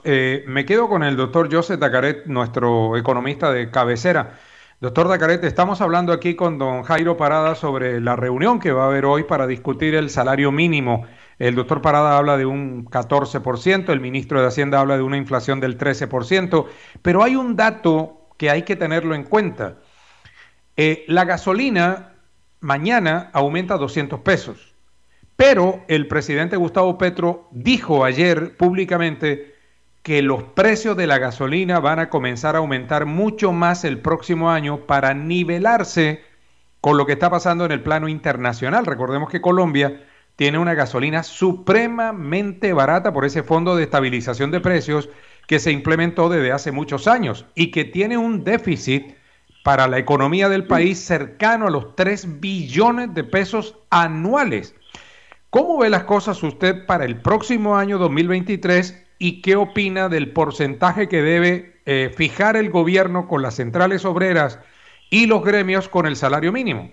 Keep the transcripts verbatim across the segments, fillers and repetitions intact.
Eh, me quedo con el doctor Joseph Dacaret, nuestro economista de cabecera. Doctor Dacaret, estamos hablando aquí con don Jairo Parada sobre la reunión que va a haber hoy para discutir el salario mínimo. El doctor Parada habla de un catorce por ciento, el ministro de Hacienda habla de una inflación del trece por ciento, pero hay un dato que hay que tenerlo en cuenta. Eh, la gasolina mañana aumenta doscientos pesos, pero el presidente Gustavo Petro dijo ayer públicamente que los precios de la gasolina van a comenzar a aumentar mucho más el próximo año para nivelarse con lo que está pasando en el plano internacional. Recordemos que Colombia tiene una gasolina supremamente barata por ese fondo de estabilización de precios que se implementó desde hace muchos años y que tiene un déficit para la economía del país cercano a los tres billones de pesos anuales. ¿Cómo ve las cosas usted para el próximo año dos mil veintitrés y qué opina del porcentaje que debe eh, fijar el gobierno con las centrales obreras y los gremios con el salario mínimo?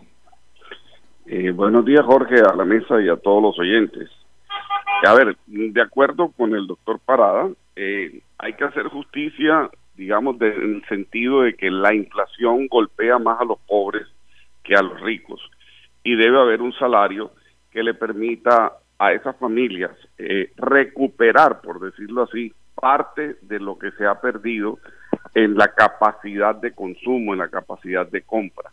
Eh, buenos días, Jorge, a la mesa y a todos los oyentes. A ver, de acuerdo con el doctor Parada, eh, hay que hacer justicia, digamos, de, en el sentido de que la inflación golpea más a los pobres que a los ricos y debe haber un salario que le permita a esas familias eh, recuperar, por decirlo así, parte de lo que se ha perdido en la capacidad de consumo, en la capacidad de compra.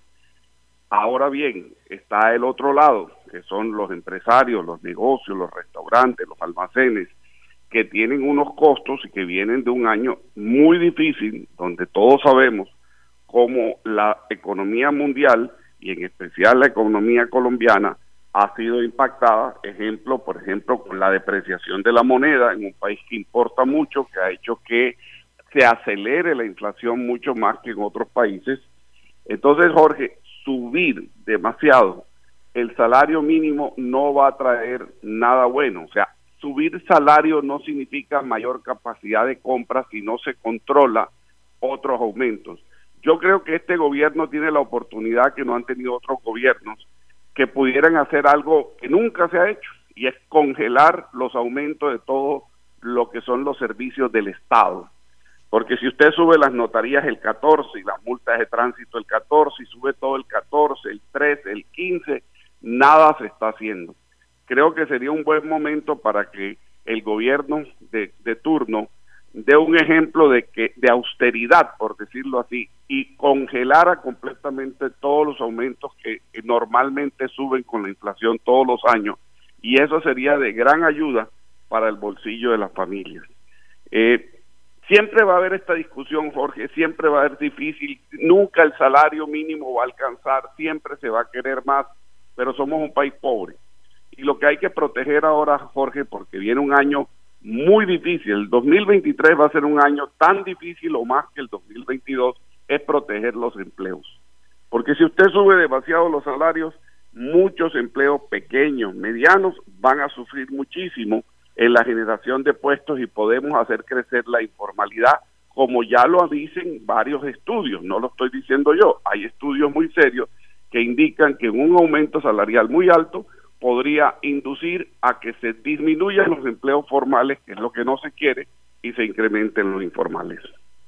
Ahora bien, está el otro lado, que son los empresarios, los negocios, los restaurantes, los almacenes, que tienen unos costos y que vienen de un año muy difícil, donde todos sabemos cómo la economía mundial, y en especial la economía colombiana, ha sido impactada, ejemplo, por ejemplo, con la depreciación de la moneda en un país que importa mucho, que ha hecho que se acelere la inflación mucho más que en otros países. Entonces, Jorge, subir demasiado el salario mínimo no va a traer nada bueno. O sea, subir salario no significa mayor capacidad de compra si no se controla otros aumentos. Yo creo que este gobierno tiene la oportunidad que no han tenido otros gobiernos, que pudieran hacer algo que nunca se ha hecho, y es congelar los aumentos de todo lo que son los servicios del Estado. Porque si usted sube las notarías el catorce y las multas de tránsito el catorce y sube todo el catorce, el trece, el quince, nada se está haciendo. Creo que sería un buen momento para que el gobierno de, de turno dé un ejemplo de que de austeridad, por decirlo así, y congelara completamente todos los aumentos que, que normalmente suben con la inflación todos los años, y eso sería de gran ayuda para el bolsillo de las familias. Eh, Siempre va a haber esta discusión, Jorge, siempre va a ser difícil, nunca el salario mínimo va a alcanzar, siempre se va a querer más, pero somos un país pobre. Y lo que hay que proteger ahora, Jorge, porque viene un año muy difícil, el dos mil veintitrés va a ser un año tan difícil o más que el dos mil veintidós, es proteger los empleos. Porque si usted sube demasiado los salarios, muchos empleos pequeños, medianos, van a sufrir muchísimo en la generación de puestos y podemos hacer crecer la informalidad, como ya lo dicen varios estudios, no lo estoy diciendo yo, hay estudios muy serios que indican que un aumento salarial muy alto podría inducir a que se disminuyan los empleos formales, que es lo que no se quiere, y se incrementen los informales.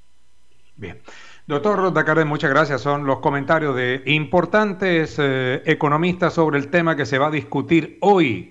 Bien. Doctor Dacaret, muchas gracias. Son los comentarios de importantes eh, economistas sobre el tema que se va a discutir hoy